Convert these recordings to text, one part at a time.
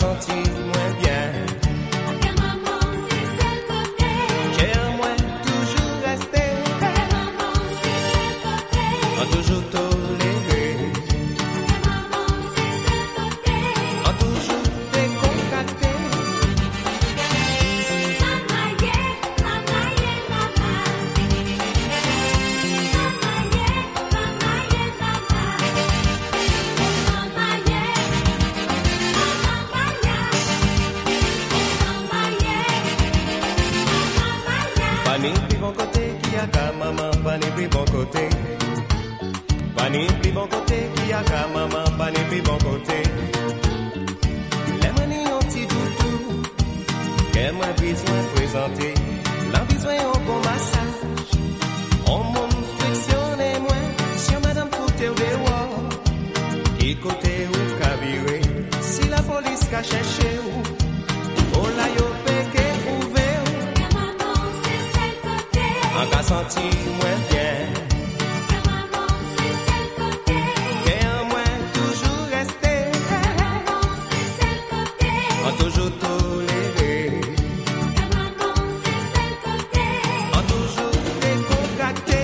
senti moins bien. Que maman, c'est seul côté. J'ai un moins toujours resté. Que maman, c'est seul côté. En toujours toléré. Que maman, c'est seul côté. En toujours décontracté. Mama, yeah, mama, yeah, mama. Mama, yeah, mama, yeah, mama. Mama, yeah, mama, yeah. Mama, yeah, mama, yeah. Pani plus bon côté qui a qu'à maman, pani plus bon côté. Pani plus bon côté qui a qu'à maman, pani plus bon côté. Les manis ont petit toutou, qu'est moi besoin présenter. La besoin au bon massage. On monte frictionné moins, sur madame Fouté ou dehors. Qui côté ou cabiré, si la police qu'a cherché ou. Oh là yo péché ouvert. Que maman, c'est seul côté. En cas senti moins bien. Que maman, c'est seul côté. Et un moins toujours resté. Que maman, c'est seul côté. En toujours toléré. Que maman, c'est seul côté. En toujours décontracté.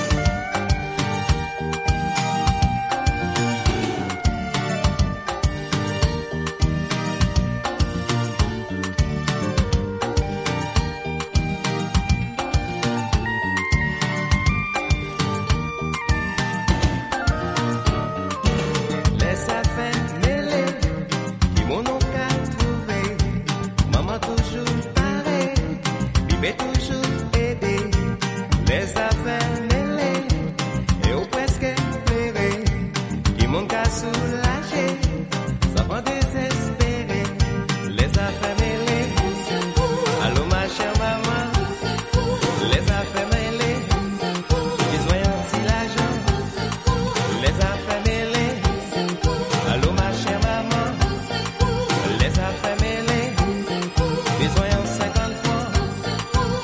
Les affaires mêlées, qui m'ont qu'à trouver. Maman toujours pareil, bébé toujours aidé. Les affaires mêlées, et au presque pleuré, qui m'ont qu'à soulager, ça va désespérer. Les affaires mêlées, Au secours, allô ma chère maman, au secours, les affaires mêlées, au secours, besoin un petit l'argent. au secours, Les affaires mêlées, au secours, allô ma chère maman, au secours, les affaires mêlées, au secours, besoin en 50 fois. au secours.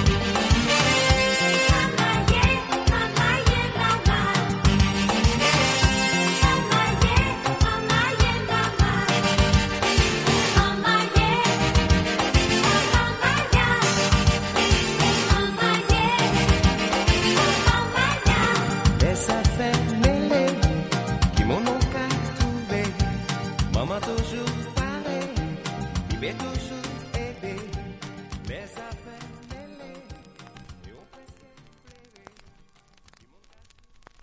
Mama, yeah, mama, yeah, mama. Mama, yeah, mama, yeah, mama. Mama, yeah, mama, yeah. Mama, yeah, mama, yeah. Les affaires mêlées, qui m'ont qu'à trouver. Maman toujours pareil, bébé toujours